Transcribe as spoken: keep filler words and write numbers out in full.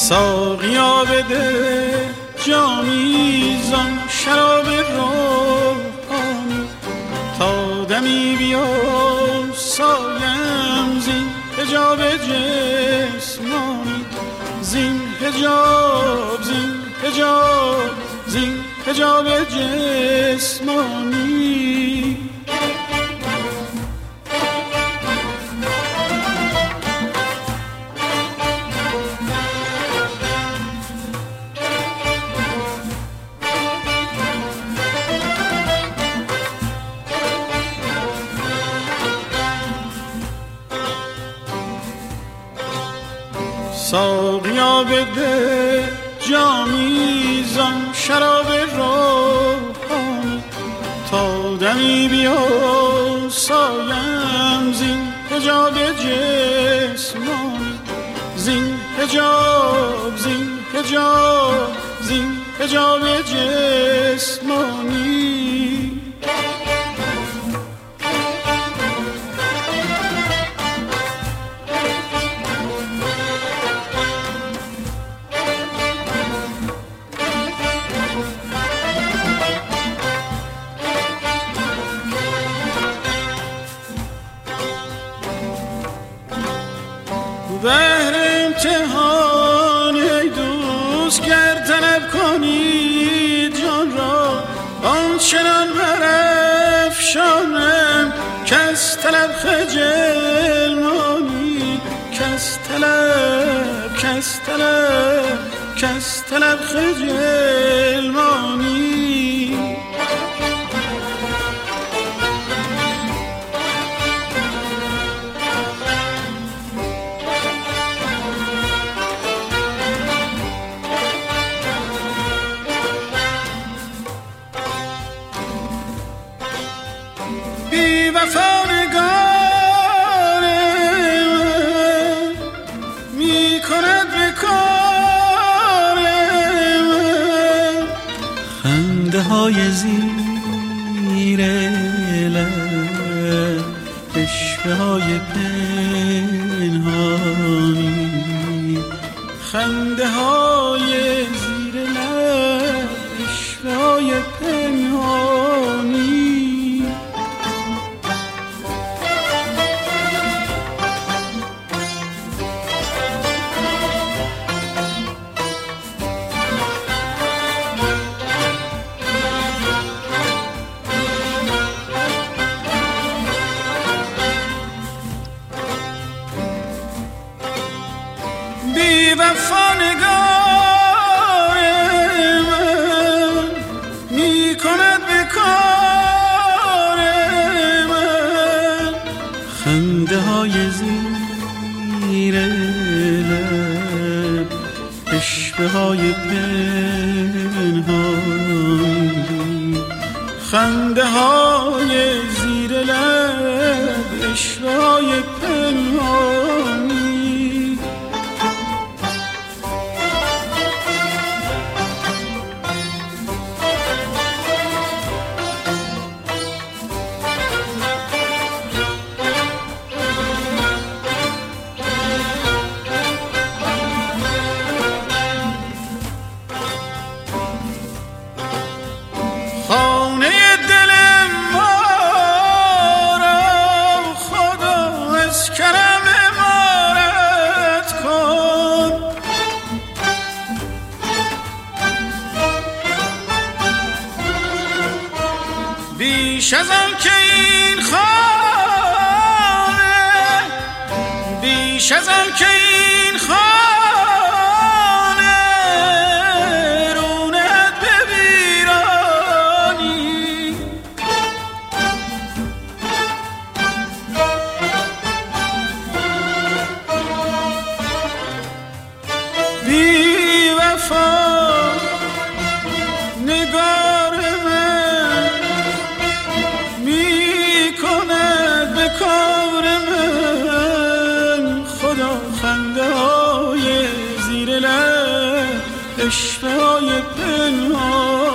ساقیا بده جامی زان شراب روحانی، تا دمی بیا سایم زین حجاب جسمانی، زین حجاب زین حجاب زین حجاب جسمانی. ساقیا بده جامی زان شراب روحانی، تا دمی بیا سایم زین حجاب جسمانی، زین حجاب زین حجاب زین حجاب جسمانی. بهر امتحان ای دوست گر طلب کنی جان را، آنچنان برافشانم کس طلب خجل مانی، کس طلب کس طلب کس طلب خجل مانی. بی وفا نگار من می کند به کار من، خنده های زیر لب، اشوه های پنهانی، خنده های زیر لب، اشوه های پنهانی. بی وفا نگار من می کند به کار من، خنده های زیر لب، اشوه های پنهانی، خنده های زیر لب، اشوه های پنهانی. خانه دل ما را خدا از کرم عمارت کن، بیش از آن که این خانه، بیش از آن که این خانه بی وفا نگار من می کند به کار من، خدا خنده های زیر لب، اشوه های پنهان.